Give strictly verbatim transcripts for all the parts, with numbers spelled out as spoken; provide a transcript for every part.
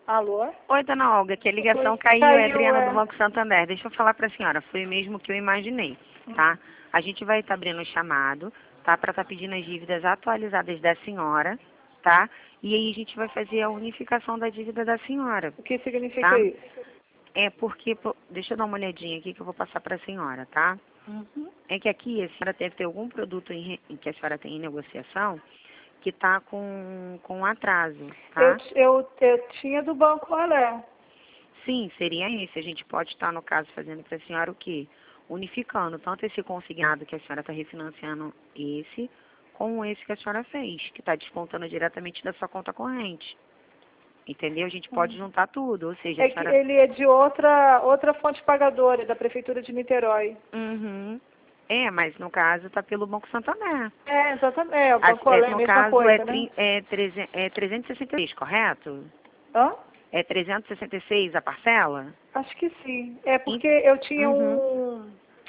Alô? Oi, dona Olga, que a ligação Foi- caiu, é caiu, Adriana é. do Banco Santander. Deixa eu falar para a senhora, foi mesmo que eu imaginei, tá? A gente vai estar abrindo o chamado, tá? Para estar pedindo as dívidas atualizadas da senhora, tá? E aí a gente vai fazer a unificação da dívida da senhora, O que significa tá? isso? É porque, pô, deixa eu dar uma olhadinha aqui que eu vou passar para a senhora, tá? Uhum. É que aqui a senhora deve ter algum produto em, re- em que a senhora tem em negociação que está com, com atraso, Eu, tá? eu, eu tinha do Banco Alé. Sim, seria esse. A gente pode estar, no caso, fazendo para a senhora o quê? Unificando tanto esse consignado que a senhora está refinanciando esse, com esse que a senhora fez, que está descontando diretamente da sua conta corrente. Entendeu? A gente pode juntar tudo, ou seja, a É que senhora... ele é de outra, outra fonte pagadora, da Prefeitura de Niterói. Uhum. É, mas no caso está pelo Banco Santander. É, exatamente. É, o A- Banco é, Alé é a no mesma caso é, coisa, né? tri, é, treze- é trezentos e sessenta e seis, correto? Hã? É trezentos e sessenta e seis a parcela? Acho que sim. É Em- porque eu tinha Uhum. um...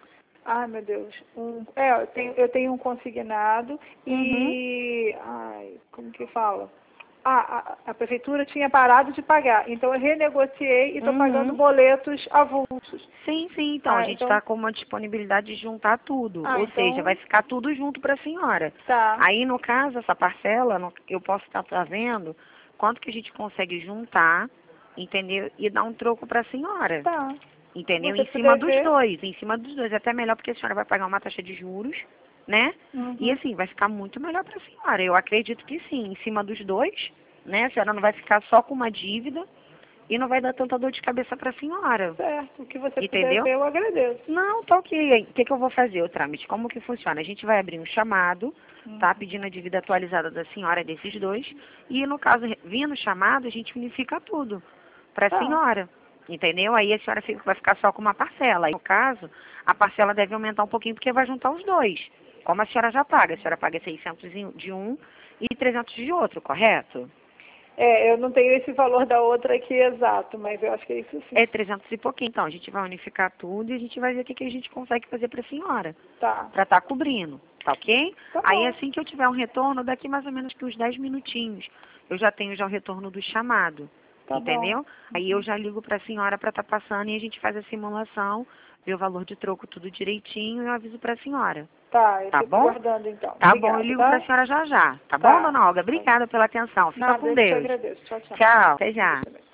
Ai, meu Deus. Um, é, eu tenho, eu tenho um consignado Uhum. e... Ai, como que fala? Ah, a, a prefeitura tinha parado de pagar. Então eu renegociei e estou pagando Uhum. boletos avulsos. Sim, sim, então a Ah, gente então... está com uma disponibilidade de juntar tudo, Ah, ou seja, vai então... ficar tudo junto para a senhora. Tá. Aí, no caso, essa parcela, no- eu posso estar vendo quanto que a gente consegue juntar, entendeu? E dar um troco para a senhora, Tá. Se entendeu? você Em cima puder dos ver... dois, em cima dos dois. É até melhor porque a senhora vai pagar uma taxa de juros, né? E Uhum. assim, vai ficar muito melhor para a senhora. Eu acredito que sim, em cima dos dois, né? A senhora não vai ficar só com uma dívida e não vai dar tanta dor de cabeça para a senhora, Certo. O que você puder entendeu? ver, eu agradeço. Não, tá ok. O que, que eu vou fazer, o trâmite? Como que funciona? A gente vai abrir um chamado, Uhum. tá? Pedindo a dívida atualizada da senhora desses dois. E no caso, vindo o chamado, a gente unifica tudo para a Tá. senhora. Entendeu? Aí a senhora fica- vai ficar só com uma parcela. Aí, no caso, a parcela deve aumentar um pouquinho porque vai juntar os dois. Como a senhora já paga. A senhora paga seiscentos de um e trezentos de outro, correto? É, eu não tenho esse valor da outra aqui exato, mas eu acho que é isso sim. É trezentos e pouquinho. Então, a gente vai unificar tudo e a gente vai ver o que, que a gente consegue fazer para a senhora. Tá. Para estar cobrindo, tá ok? Tá Aí bom. assim que eu tiver um retorno, daqui mais ou menos que uns dez minutinhos, eu já tenho já o retorno do chamado, Tá bom. entendeu? Aí eu já ligo para a senhora para estar passando e a gente faz a simulação, vê o valor de troco tudo direitinho e eu aviso para a senhora, Tá, eu tá fico bom? aguardando então. Tá bom, eu Obrigada, ligo para a tá? senhora já já, tá bom, Tá. dona Olga? Obrigada pela atenção, fica Nada, com eu que te Deus. agradeço. Tchau, tchau. Tchau, até já. Você também.